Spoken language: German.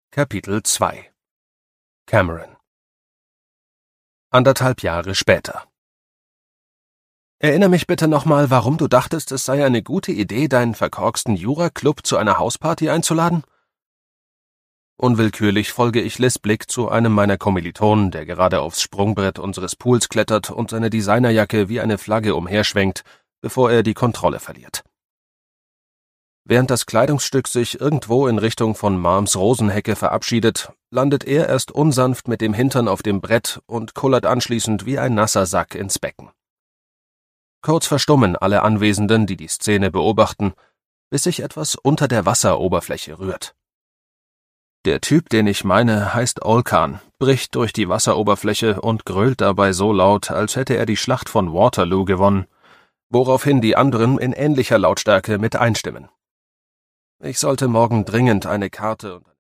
Kapitel 2 Cameron 1,5 Jahre später. Erinnere mich bitte nochmal, warum du dachtest, es sei eine gute Idee, deinen verkorksten Jura-Club zu einer Hausparty einzuladen? Unwillkürlich folge ich Liz' Blick zu einem meiner Kommilitonen, der gerade aufs Sprungbrett unseres Pools klettert und seine Designerjacke wie eine Flagge umherschwenkt, bevor er die Kontrolle verliert. Während das Kleidungsstück sich irgendwo in Richtung von Moms Rosenhecke verabschiedet, landet er erst unsanft mit dem Hintern auf dem Brett und kullert anschließend wie ein nasser Sack ins Becken. Kurz verstummen alle Anwesenden, die die Szene beobachten, bis sich etwas unter der Wasseroberfläche rührt. Der Typ, den ich meine, heißt Olkan, bricht durch die Wasseroberfläche und grölt dabei so laut, als hätte er die Schlacht von Waterloo gewonnen, woraufhin die anderen in ähnlicher Lautstärke mit einstimmen. Ich sollte morgen dringend eine Karte und